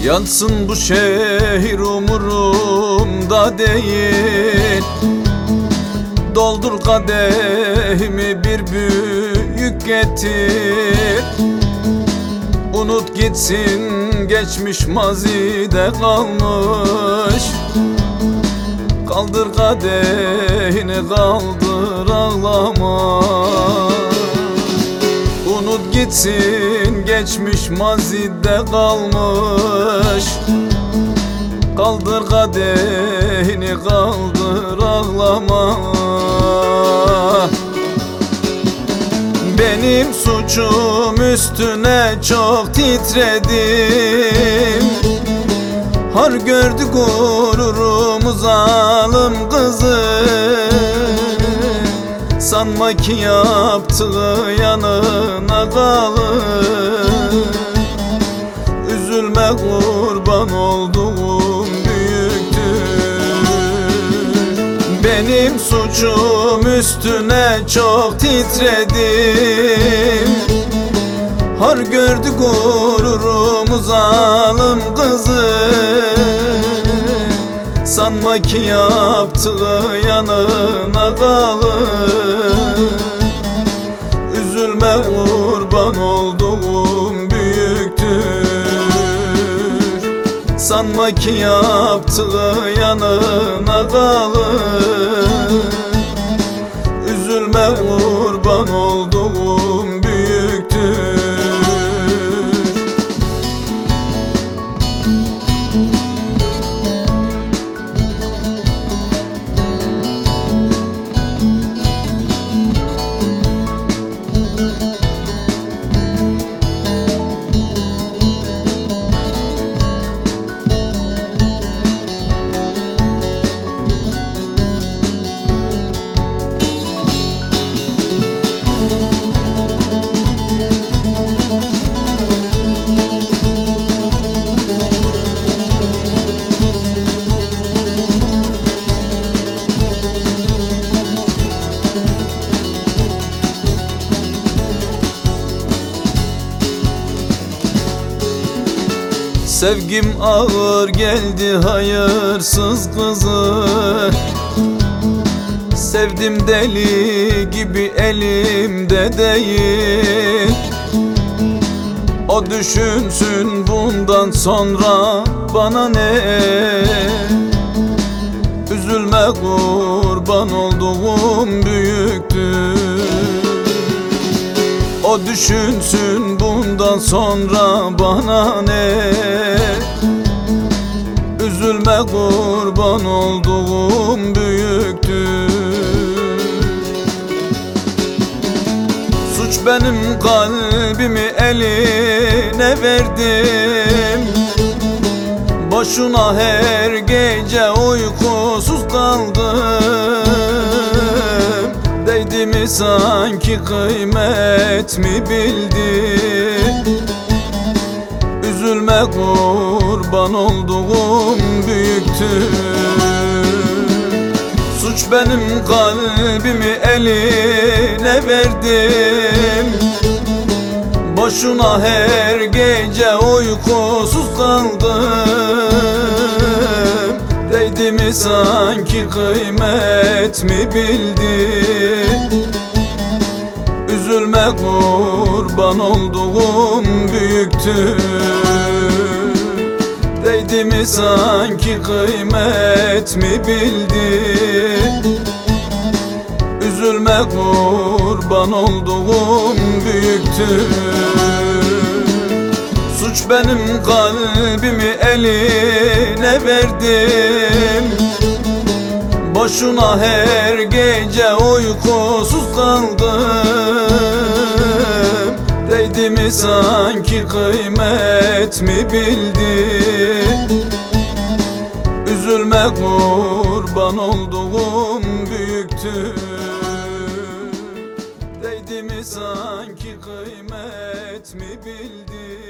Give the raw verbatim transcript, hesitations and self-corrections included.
Yansın bu şehir umurumda değil. Doldur kadehimi bir büyük getir. Unut gitsin geçmiş mazide kalmış. Kaldır kadehini kaldır ağlama. Unut gitsin geçmiş mazide kalmış. Kaldır kadehini kaldır ağlama. Benim suçum üstüne çok titredim. Har gördü gururumu zalim kızı. Sanma ki yaptığı yanına kalır. Üzülme kurban olduğum büyüktür. Benim suçum üstüne çok titredim. Har gördü gururumu zalim kızı. Sanma ki yaptığı yanına kalır. Üzülme kurban olduğum büyüktür. Sanma ki yaptığı yanına kalır. Üzülme kurban olduğum büyüktür. Sevgim ağır geldi hayırsız kızı. Sevdim deli gibi elimde değil. O düşünsün bundan sonra bana ne. Üzülme kurban olduğum büyüktür. O düşünsün bundan sonra bana ne. Üzülme kurban olduğum büyüktür. Suç benim kalbimi eline verdim. Boşuna her gece uykusuz kaldım. Değdi mi sanki kıymet mi bildi. Üzülme kurban olduğum büyüktür. Suç benim kalbimi eline verdim. Boşuna her gece uykusuz kaldım. Değdi mi sanki kıymet mi bildi. Üzülme kurban olduğum büyüktür. Değdi mi sanki kıymet mi bildi. Üzülme kurban olduğum büyüktür. Suç benim kalbimi eline verdim. Boşuna her gece uykusuz kaldım. Değdi mi sanki kıymet mi bildi. Üzülme kurban olduğum büyüktür. Değdi mi sanki kıymet mi bildi.